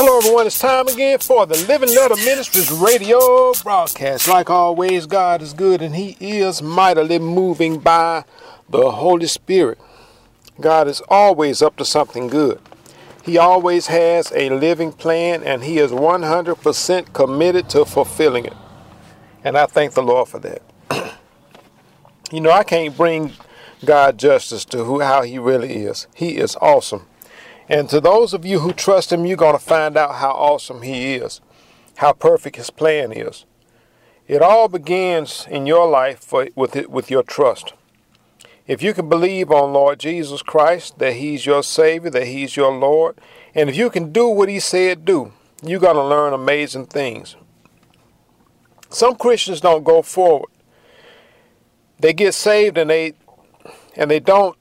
Hello everyone, it's time again for the Living Letter Ministries radio broadcast. Like always, God is good and He is mightily moving by the Holy Spirit. God is always up to something good. He always has a living plan and He is 100% committed to fulfilling it. And I thank the Lord for that. You know, I can't bring God justice to how He really is. He is awesome. And to those of you who trust Him, you're going to find out how awesome He is, how perfect His plan is. It all begins in your life with your trust. If you can believe on Lord Jesus Christ, that He's your Savior, that He's your Lord, and if you can do what He said do, you're going to learn amazing things. Some Christians don't go forward. They get saved and they don't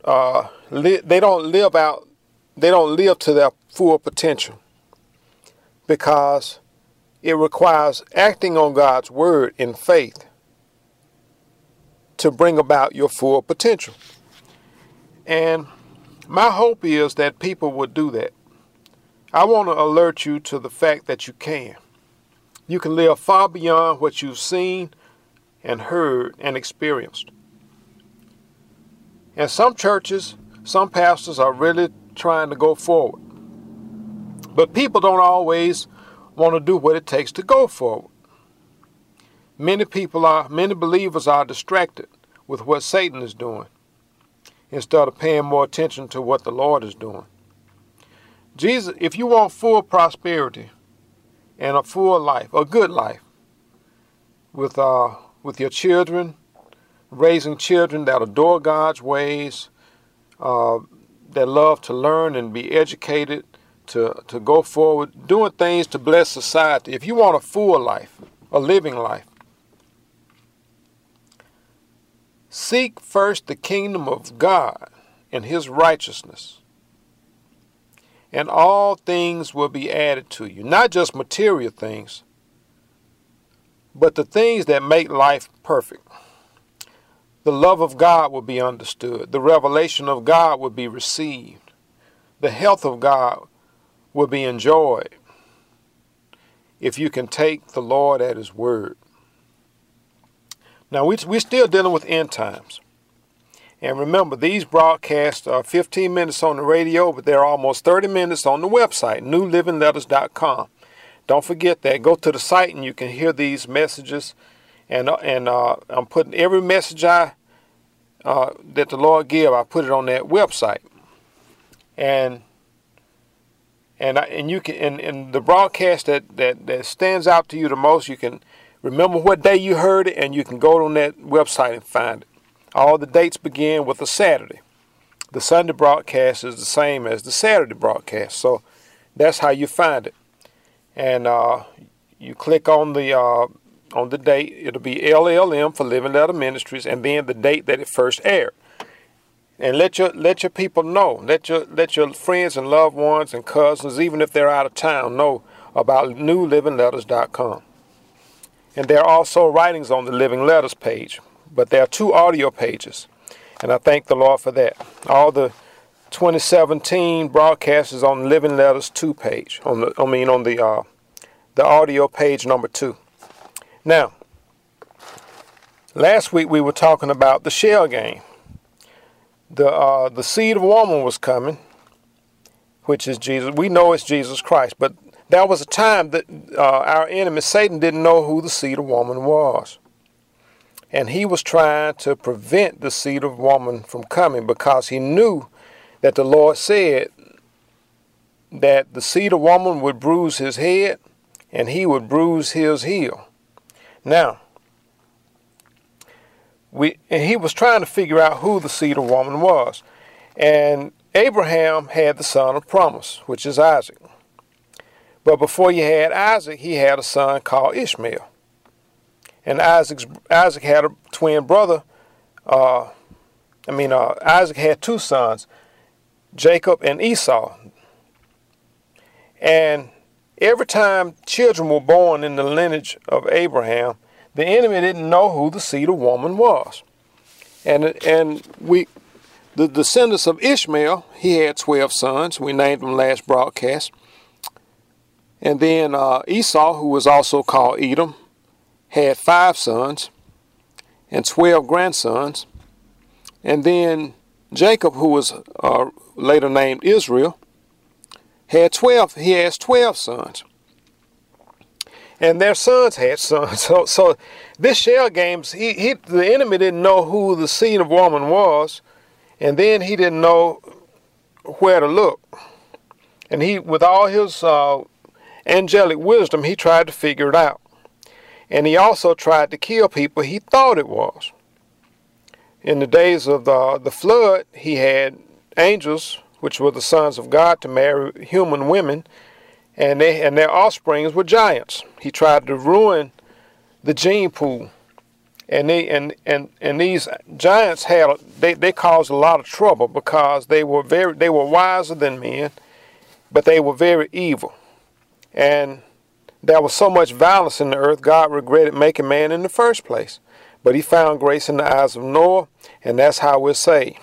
live to their full potential because it requires acting on God's word in faith to bring about your full potential. And my hope is that people will do that. I want to alert you to the fact that you can. You can live far beyond what you've seen and heard and experienced. And some churches, some pastors are really trying to go forward. But people don't always want to do what it takes to go forward. Many believers are distracted with what Satan is doing instead of paying more attention to what the Lord is doing. Jesus, if you want full prosperity and a full life, a good life, with your children, raising children that adore God's ways, that love to learn and be educated, to go forward, doing things to bless society. If you want a full life, a living life, seek first the kingdom of God and His righteousness, and all things will be added to you. Not just material things, but the things that make life perfect. The love of God will be understood. The revelation of God will be received. The health of God will be enjoyed if you can take the Lord at His word. Now, we're still dealing with end times. And remember, these broadcasts are 15 minutes on the radio, but they're almost 30 minutes on the website, newlivingletters.com. Don't forget that. Go to the site and you can hear these messages. And I'm putting every message that the Lord give, I put it on that website. And you can in the broadcast that stands out to you the most, you can remember what day you heard it, and you can go on that website and find it. All the dates begin with a Saturday. The Sunday broadcast is the same as the Saturday broadcast, so that's how you find it. And you click on the date. It'll be LLM for Living Letter Ministries, and then the date that it first aired. And let your people know. Let your friends and loved ones and cousins, even if they're out of town, know about newlivingletters.com. And there are also writings on the Living Letters page, but there are 2 audio pages, and I thank the Lord for that. All the 2017 broadcasts is on the Living Letters 2 page. On the audio page number 2. Now, last week we were talking about the shell game. The seed of woman was coming, which is Jesus. We know it's Jesus Christ, but there was a time that our enemy Satan didn't know who the seed of woman was. And he was trying to prevent the seed of woman from coming because he knew that the Lord said that the seed of woman would bruise his head and he would bruise his heel. Now, he was trying to figure out who the seed of woman was. And Abraham had the son of promise, which is Isaac. But before he had Isaac, he had a son called Ishmael. And Isaac had a twin brother. Isaac had 2 sons, Jacob and Esau. And every time children were born in the lineage of Abraham, the enemy didn't know who the seed of woman was. And the descendants of Ishmael, he had 12 sons. We named them last broadcast. And then Esau, who was also called Edom, had 5 sons and 12 grandsons. And then Jacob, who was later named Israel, had 12. He has 12 sons. And their sons had sons. So this shell games, the enemy didn't know who the seed of woman was, and then he didn't know where to look. And he, with all his angelic wisdom, he tried to figure it out. And he also tried to kill people he thought it was. In the days of the flood, he had angels, which were the sons of God, to marry human women, and their offsprings were giants. He tried to ruin the gene pool, and these giants they caused a lot of trouble because they were wiser than men, but they were very evil, and there was so much violence in the earth. God regretted making man in the first place, but He found grace in the eyes of Noah, and that's how we're saved.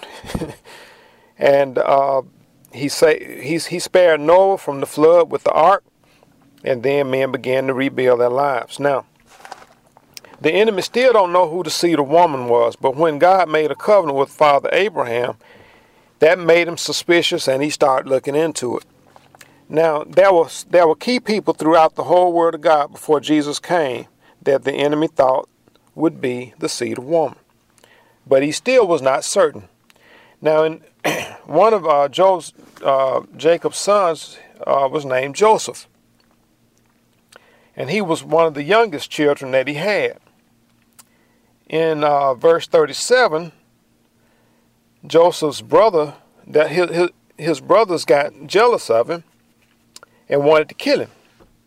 And He spared Noah from the flood with the ark, and then men began to rebuild their lives. Now, the enemy still don't know who the seed of woman was, but when God made a covenant with Father Abraham, that made him suspicious, and he started looking into it. Now, there were key people throughout the whole Word of God before Jesus came that the enemy thought would be the seed of woman, but he still was not certain. Now, in one of Jacob's sons was named Joseph, and he was one of the youngest children that he had. In verse 37, Joseph's brother, that his brothers got jealous of him and wanted to kill him.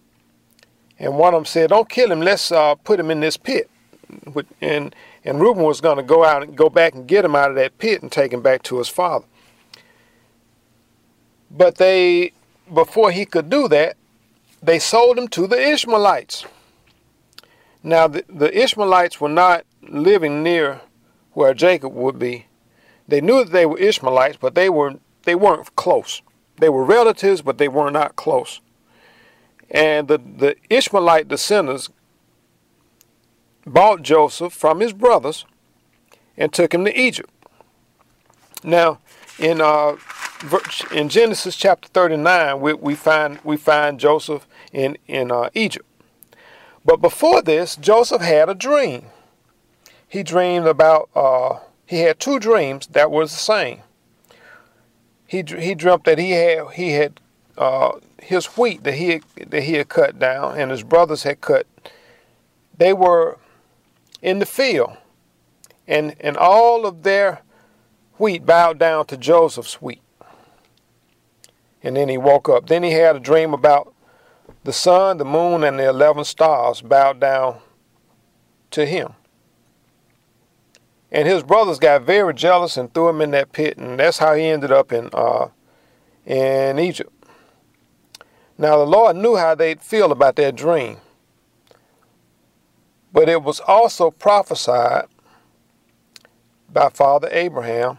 And one of them said, "Don't kill him. Let's put him in this pit." And Reuben was going to go back and get him out of that pit and take him back to his father. But before he could do that, they sold him to the Ishmaelites. Now, the Ishmaelites were not living near where Jacob would be. They knew that they were Ishmaelites, but they weren't close. They were relatives, but they were not close. And the Ishmaelite descendants bought Joseph from his brothers and took him to Egypt. Now, in Genesis chapter 39, we find Joseph in Egypt. But before this, Joseph had a dream. He dreamed about. He had 2 dreams that were the same. He dreamt that he had his wheat that he had cut down, and his brothers had cut. They were in the field, and all of their wheat bowed down to Joseph's wheat. And then he woke up. Then he had a dream about the sun, the moon, and the 11 stars bowed down to him. And his brothers got very jealous and threw him in that pit, and that's how he ended up in Egypt. Now the Lord knew how they'd feel about that dream, but it was also prophesied by Father Abraham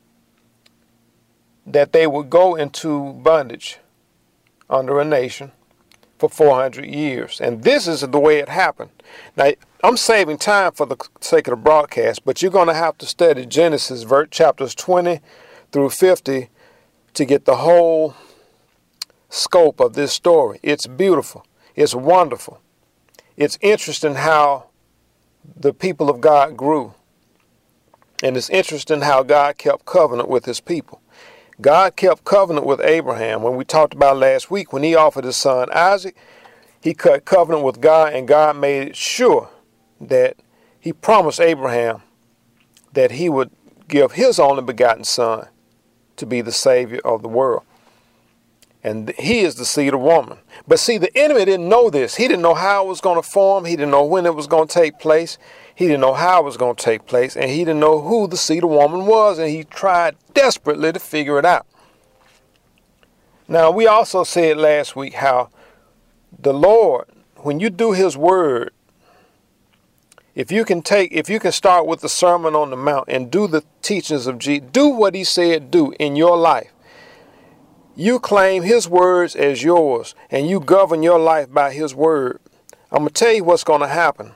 that they would go into bondage under a nation for 400 years. And this is the way it happened. Now, I'm saving time for the sake of the broadcast, but you're going to have to study Genesis chapters 20 through 50 to get the whole scope of this story. It's beautiful. It's wonderful. It's interesting how the people of God grew. And it's interesting how God kept covenant with his people. God kept covenant with Abraham. When we talked about last week, when he offered his son Isaac, he cut covenant with God, and God made sure that he promised Abraham that he would give his only begotten son to be the Savior of the world. And he is the seed of woman. But see, the enemy didn't know this. He didn't know how it was going to form. He didn't know when it was going to take place. He didn't know how it was going to take place. And he didn't know who the seed of woman was. And he tried desperately to figure it out. Now, we also said last week how the Lord, when you do his word, if you can start with the Sermon on the Mount and do the teachings of Jesus, do what he said do in your life, You claim his words as yours, and you govern your life by his word. I'm going to tell you what's going to happen.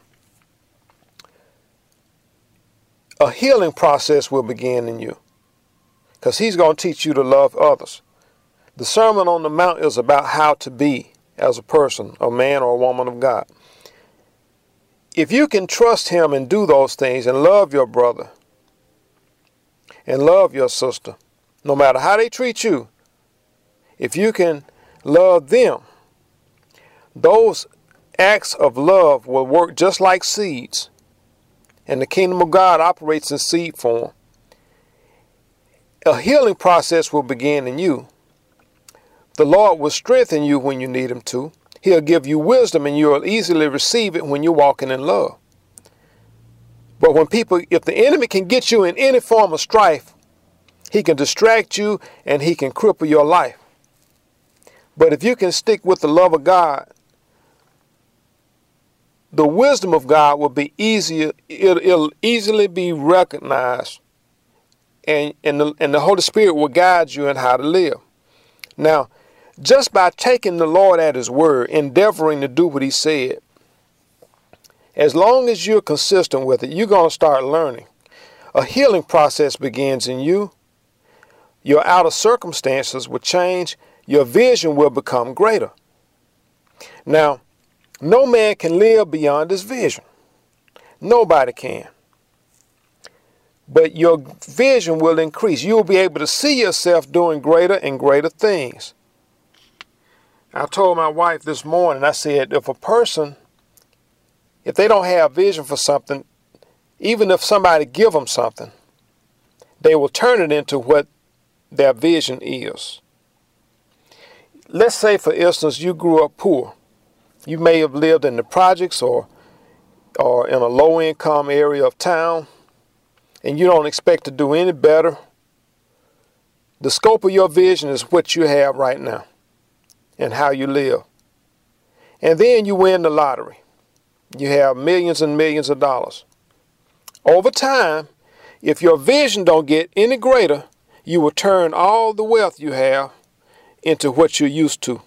A healing process will begin in you, because he's going to teach you to love others. The Sermon on the Mount is about how to be as a person, a man or a woman of God. If you can trust him and do those things and love your brother and love your sister, no matter how they treat you, if you can love them, those acts of love will work just like seeds. And the kingdom of God operates in seed form. A healing process will begin in you. The Lord will strengthen you when you need him to. He'll give you wisdom, and you'll easily receive it when you're walking in love. But if the enemy can get you in any form of strife, he can distract you and he can cripple your life. But if you can stick with the love of God, the wisdom of God will be easier. It'll easily be recognized, and the Holy Spirit will guide you in how to live. Now, just by taking the Lord at his word, endeavoring to do what he said, as long as you're consistent with it, you're going to start learning. A healing process begins in you. Your outer circumstances will change. Your vision will become greater. Now, no man can live beyond his vision. Nobody can. But your vision will increase. You'll be able to see yourself doing greater and greater things. I told my wife this morning, I said, if they don't have vision for something, even if somebody give them something, they will turn it into what their vision is. Let's say, for instance, you grew up poor. You may have lived in the projects or in a low-income area of town, and you don't expect to do any better. The scope of your vision is what you have right now and how you live. And then you win the lottery. You have millions and millions of dollars. Over time, if your vision don't get any greater, you will turn all the wealth you have into what you're used to.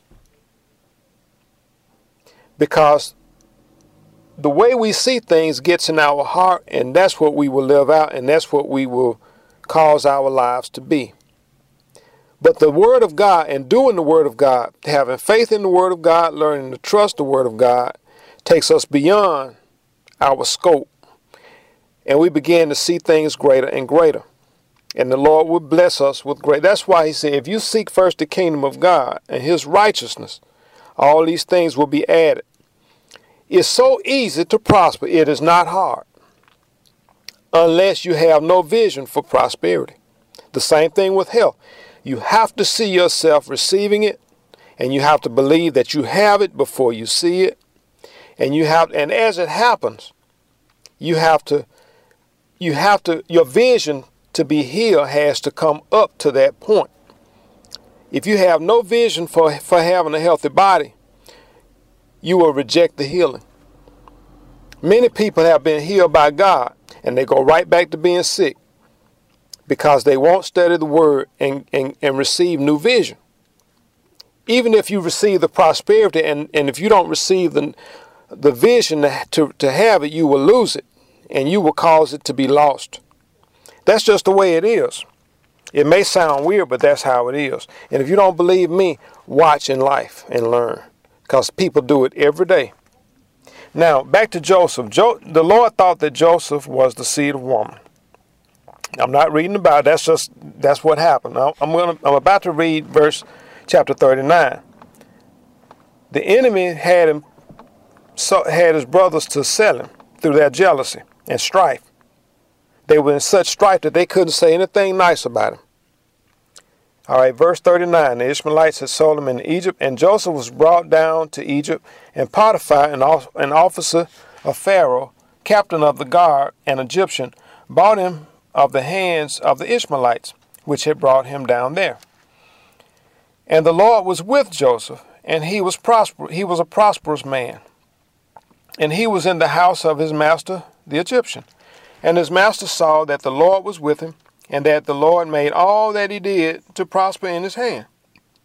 Because the way we see things gets in our heart, and that's what we will live out, and that's what we will cause our lives to be. But the Word of God and doing the Word of God, having faith in the Word of God, learning to trust the Word of God, takes us beyond our scope. And we begin to see things greater and greater. And the Lord will bless us with great. That's why he said, if you seek first the kingdom of God and his righteousness, all these things will be added. It's so easy to prosper. It is not hard. Unless you have no vision for prosperity. The same thing with health. You have to see yourself receiving it, and you have to believe that you have it before you see it. And as it happens, your vision to be healed has to come up to that point. If you have no vision for having a healthy body, you will reject the healing. Many people have been healed by God, and they go right back to being sick because they won't study the Word and receive new vision. Even if you receive the prosperity, and if you don't receive the vision to have it, you will lose it, and you will cause it to be lost. That's just the way it is. It may sound weird, but that's how it is. And if you don't believe me, watch in life and learn, because people do it every day. Now, back to Joseph. The Lord thought that Joseph was the seed of woman. I'm not reading about it. That's what happened. Now, I'm about to read chapter 39. The enemy had his brothers to sell him through their jealousy and strife. They were in such strife that they couldn't say anything nice about him. All right, verse 39. The Ishmaelites had sold him in Egypt, and Joseph was brought down to Egypt, and Potiphar, an officer of Pharaoh, captain of the guard, an Egyptian, bought him of the hands of the Ishmaelites, which had brought him down there. And the Lord was with Joseph, and he was a prosperous man. And he was in the house of his master, the Egyptian. And his master saw that the Lord was with him, and that the Lord made all that he did to prosper in his hand.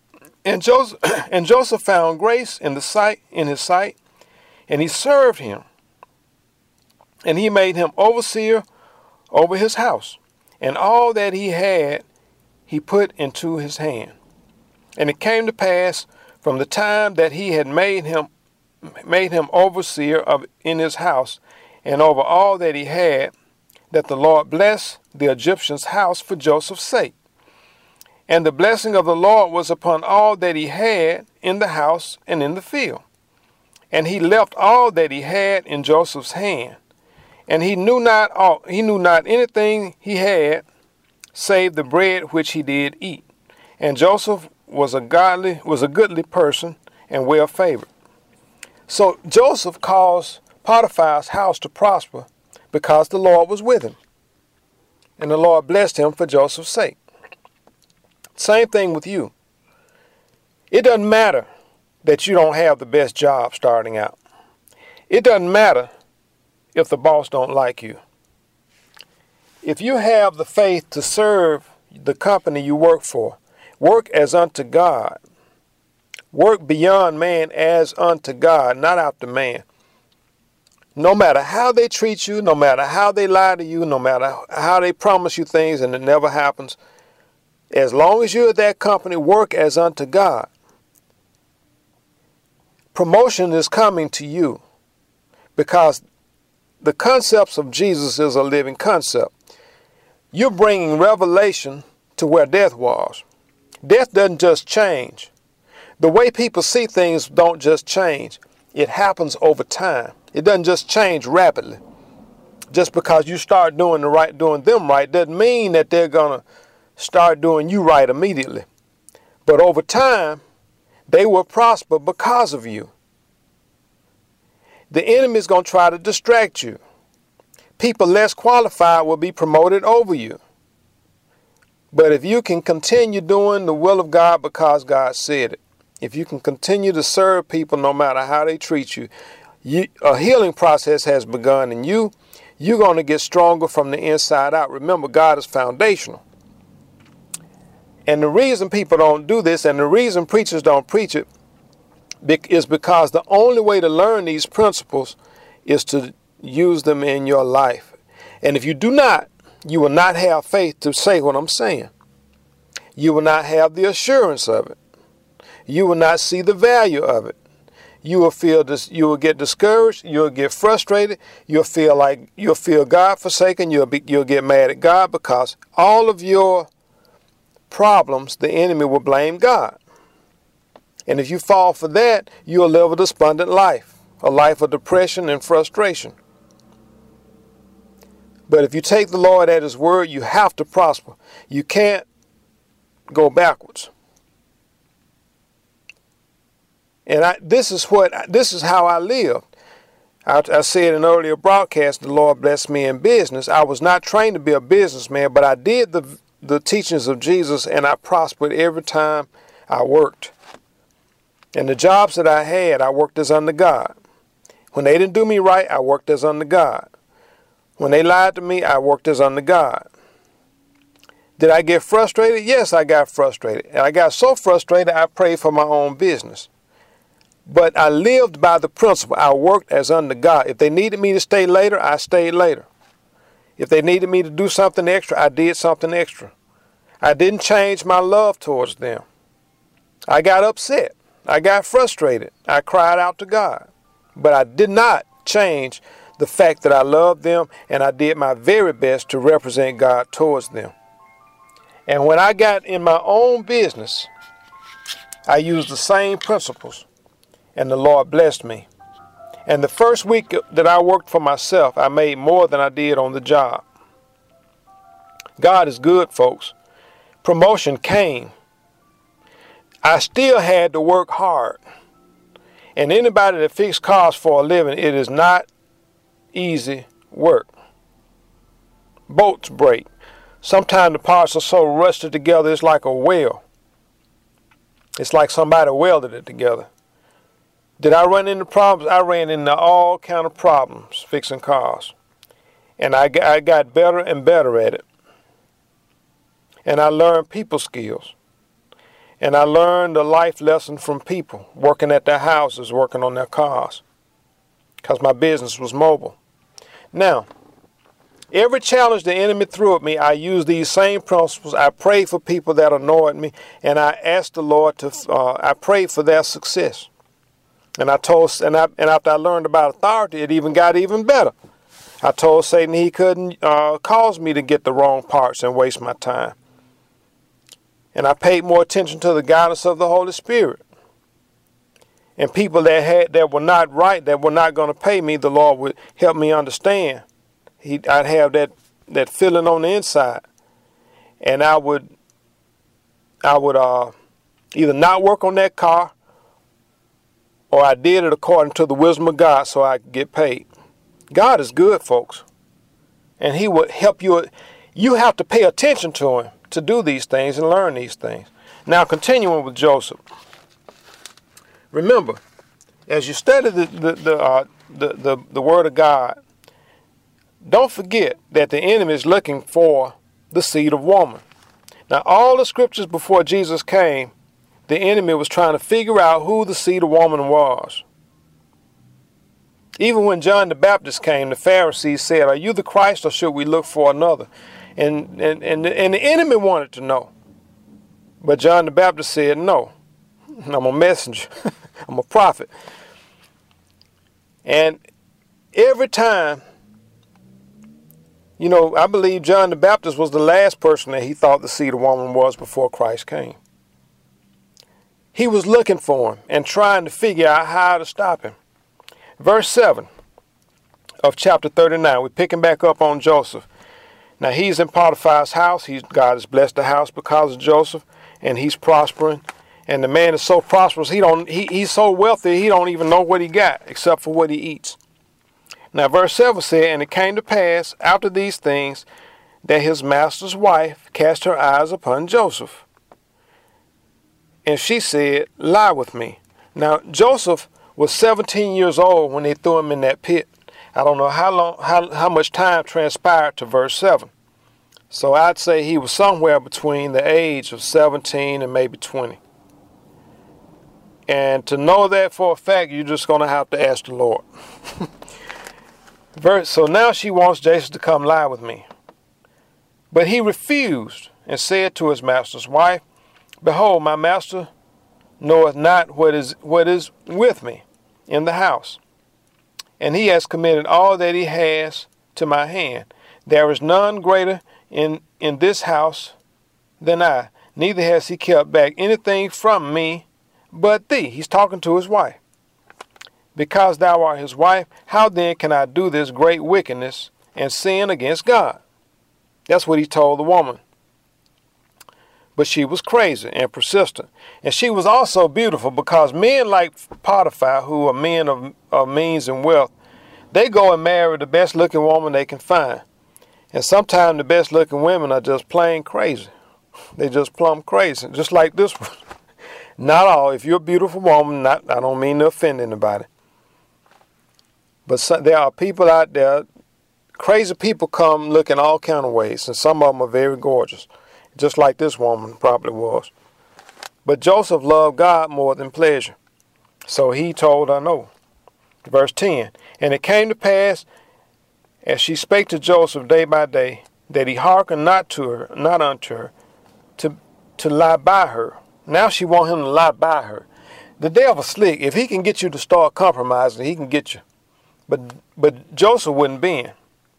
And Joseph and Joseph found grace in his sight, and he served him. And he made him overseer over his house, and all that he had he put into his hand. And it came to pass from the time that he had made him overseer in his house and over all that he had, that the Lord blessed the Egyptian's house for Joseph's sake. And the blessing of the Lord was upon all that he had in the house and in the field. And he left all that he had in Joseph's hand. And he knew not anything he had, save the bread which he did eat. And Joseph was a goodly person and well favored. So Joseph caused Potiphar's house to prosper because the Lord was with him. And the Lord blessed him for Joseph's sake. Same thing with you. It doesn't matter that you don't have the best job starting out. It doesn't matter if the boss don't like you. If you have the faith to serve the company you work for, work as unto God. Work beyond man as unto God, not after man. No matter how they treat you, no matter how they lie to you, no matter how they promise you things and it never happens, as long as you're at that company, work as unto God. Promotion is coming to you because the concepts of Jesus is a living concept. You're bringing revelation to where death was. Death doesn't just change. The way people see things don't just change. It happens over time. It doesn't just change rapidly. Just because you start doing them right, doesn't mean that they're going to start doing you right immediately. But over time, they will prosper because of you. The enemy is going to try to distract you. People less qualified will be promoted over you. But if you can continue doing the will of God because God said it, if you can continue to serve people no matter how they treat you, a healing process has begun in you. You're going to get stronger from the inside out. Remember, God is foundational. And the reason people don't do this and the reason preachers don't preach it is because the only way to learn these principles is to use them in your life. And if you do not, you will not have faith to say what I'm saying. You will not have the assurance of it. You will not see the value of it. You will get discouraged. You'll get frustrated. You'll feel God forsaken. You'll get mad at God because all of your problems, the enemy will blame God. And if you fall for that, you'll live a despondent life, a life of depression and frustration. But if you take the Lord at His word, you have to prosper. You can't go backwards. And this is how I lived. I said in an earlier broadcast, the Lord blessed me in business. I was not trained to be a businessman, but I did the teachings of Jesus, and I prospered every time I worked. And the jobs that I had, I worked as unto God. When they didn't do me right, I worked as unto God. When they lied to me, I worked as unto God. Did I get frustrated? Yes, I got frustrated. And I got so frustrated, I prayed for my own business. But I lived by the principle. I worked as unto God. If they needed me to stay later, I stayed later. If they needed me to do something extra, I did something extra. I didn't change my love towards them. I got upset. I got frustrated. I cried out to God. But I did not change the fact that I loved them, and I did my very best to represent God towards them. And when I got in my own business, I used the same principles, and the Lord blessed me. And the first week that I worked for myself, I made more than I did on the job. God is good, folks. Promotion came. I still had to work hard. And anybody that fixes cars for a living, it is not easy work. Bolts break. Sometimes the parts are so rusted together, it's like a weld. It's like somebody welded it together. Did I run into problems? I ran into all kind of problems fixing cars. And I got better and better at it. And I learned people skills. And I learned a life lesson from people working at their houses, working on their cars, because my business was mobile. Now, every challenge the enemy threw at me, I used these same principles. I prayed for people that annoyed me, and I asked the Lord to. I prayed for their success. And after I learned about authority, it even got even better. I told Satan he couldn't cause me to get the wrong parts and waste my time. And I paid more attention to the guidance of the Holy Spirit. And people that were not right, that were not going to pay me, the Lord would help me understand. I'd have that feeling on the inside, and I would either not work on that car, or I did it according to the wisdom of God, so I could get paid. God is good, folks, and He would help you. You have to pay attention to Him to do these things and learn these things. Now, continuing with Joseph. Remember, as you study the Word of God, don't forget that the enemy is looking for the seed of woman. Now, all the scriptures before Jesus came, the enemy was trying to figure out who the seed of woman was. Even when John the Baptist came, the Pharisees said, "Are you the Christ, or should we look for another?" And the enemy wanted to know. But John the Baptist said, "No, I'm a messenger. I'm a prophet." And every time, I believe John the Baptist was the last person that he thought the seed of woman was before Christ came. He was looking for him and trying to figure out how to stop him. Verse 7 of chapter 39, we're picking back up on Joseph. Now, he's in Potiphar's house. God has blessed the house because of Joseph, and he's prospering. And the man is so prosperous, he's so wealthy, he don't even know what he got except for what he eats. Now, verse 7 said, "And it came to pass after these things that his master's wife cast her eyes upon Joseph. And she said, 'Lie with me.'" Now, Joseph was 17 years old when they threw him in that pit. I don't know how much time transpired to verse 7. So I'd say he was somewhere between the age of 17 and maybe 20. And to know that for a fact, you're just going to have to ask the Lord. So now she wants Jason to come lie with me. But he refused and said to his master's wife, "Behold, my master knoweth not what is with me in the house, and he has committed all that he has to my hand. There is none greater in this house than I, neither has he kept back anything from me but thee." He's talking to his wife. "Because thou art his wife, how then can I do this great wickedness and sin against God?" That's what he told the woman. But she was crazy and persistent. And she was also beautiful, because men like Potiphar, who are men of means and wealth, they go and marry the best looking woman they can find. And sometimes the best looking women are just plain crazy. They just plumb crazy, just like this one. Not all. If you're a beautiful woman, I don't mean to offend anybody. But there are people out there, crazy people come looking all kind of ways, and some of them are very gorgeous, just like this woman probably was. But Joseph loved God more than pleasure, so he told her no. Verse 10, "And it came to pass, as she spake to Joseph day by day, that he hearkened not unto her, to lie by her." Now she want him to lie by her. The devil's slick. If he can get you to start compromising, he can get you. But Joseph wouldn't bend.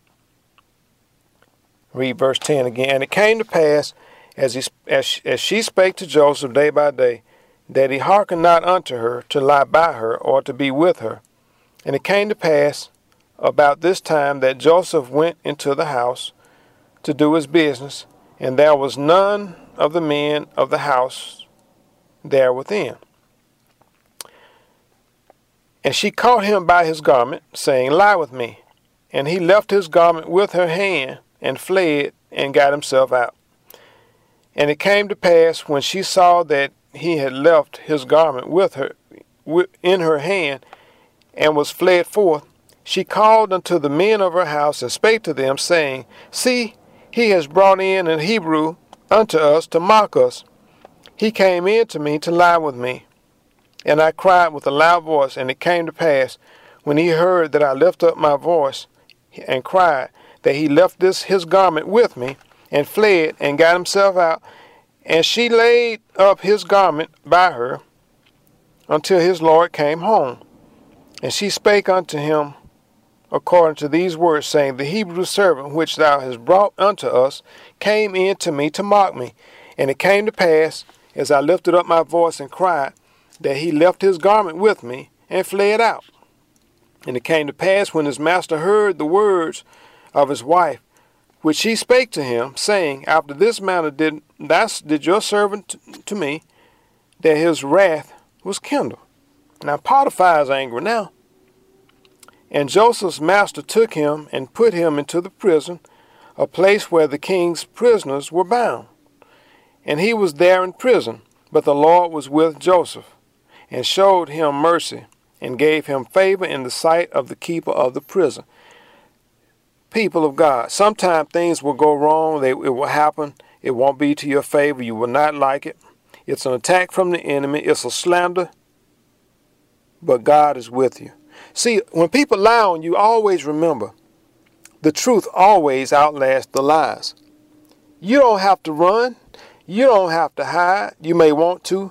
Read verse 10 again. "And it came to pass, as she spake to Joseph day by day, that he hearkened not unto her to lie by her or to be with her. And it came to pass about this time that Joseph went into the house to do his business, and there was none of the men of the house there within. And she caught him by his garment, saying, 'Lie with me.' And he left his garment with her hand, and fled, and got himself out. And it came to pass, when she saw that he had left his garment with her in her hand, and was fled forth, she called unto the men of her house, and spake to them, saying, 'See, he has brought in an Hebrew unto us to mock us. he came in to me to lie with me. And I cried with a loud voice, and it came to pass, when he heard that I lifted up my voice and cried, that he left his garment with me, and fled, and got himself out. And she laid up his garment by her until his Lord came home. And she spake unto him according to these words, saying, The Hebrew servant which thou hast brought unto us came in to me to mock me. And it came to pass, as I lifted up my voice and cried, that he left his garment with me and fled out. And it came to pass, when his master heard the words of his wife, which she spake to him, saying, After this manner did your servant to me, that his wrath was kindled. Now Potiphar is angry now. And Joseph's master took him and put him into the prison, a place where the king's prisoners were bound. And he was there in prison, but the Lord was with Joseph, and showed him mercy, and gave him favor in the sight of the keeper of the prison. People of God, sometimes things will go wrong. It will happen. It won't be to your favor. You will not like it. It's an attack from the enemy. It's a slander. But God is with you. See, when people lie on you, always remember, the truth always outlasts the lies. You don't have to run. You don't have to hide. You may want to.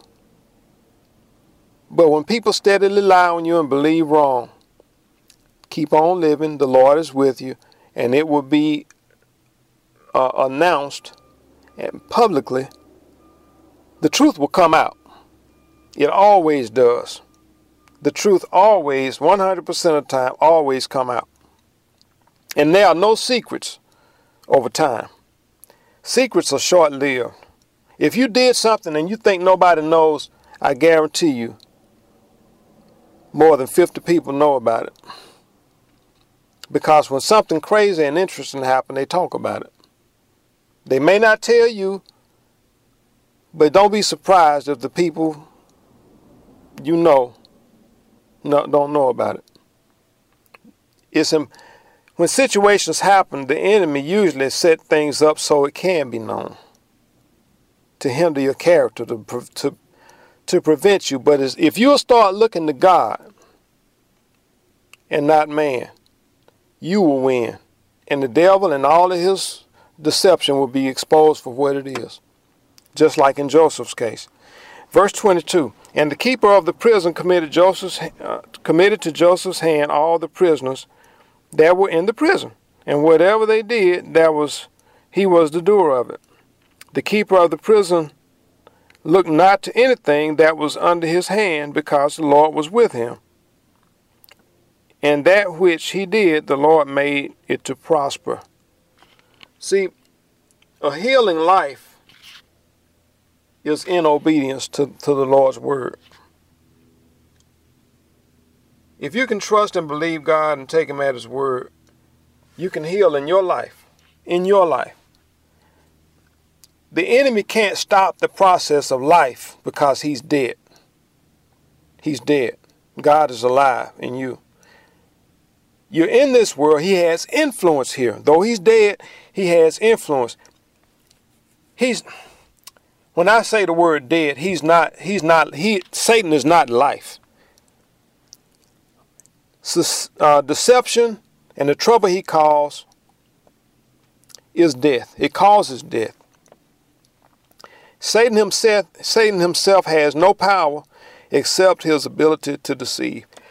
But when people steadily lie on you and believe wrong, keep on living. The Lord is with you. And it will be announced and publicly. The truth will come out. It always does. The truth always, 100% of the time, always come out. And there are no secrets over time. Secrets are short-lived. If you did something and you think nobody knows, I guarantee you, more than 50 people know about it. Because when something crazy and interesting happens, they talk about it. They may not tell you, but don't be surprised if the people you know don't know about it. When situations happen, the enemy usually set things up so it can be known, to hinder your character, to prevent you. But if you'll start looking to God and not man, you will win. And the devil and all of his deception will be exposed for what it is. Just like in Joseph's case. Verse 22, And the keeper of the prison committed to Joseph's hand all the prisoners that were in the prison. And whatever they did, he was the doer of it. The keeper of the prison looked not to anything that was under his hand, because the Lord was with him. And that which he did, the Lord made it to prosper. See, a healing life is in obedience to the Lord's word. If you can trust and believe God and take him at his word, you can heal in your life. In your life. The enemy can't stop the process of life because he's dead. He's dead. God is alive in you. You're in this world. He has influence here. Though he's dead, he has influence. When I say the word dead, Satan is not life. Deception and the trouble he causes is death. It causes death. Satan himself has no power except his ability to deceive.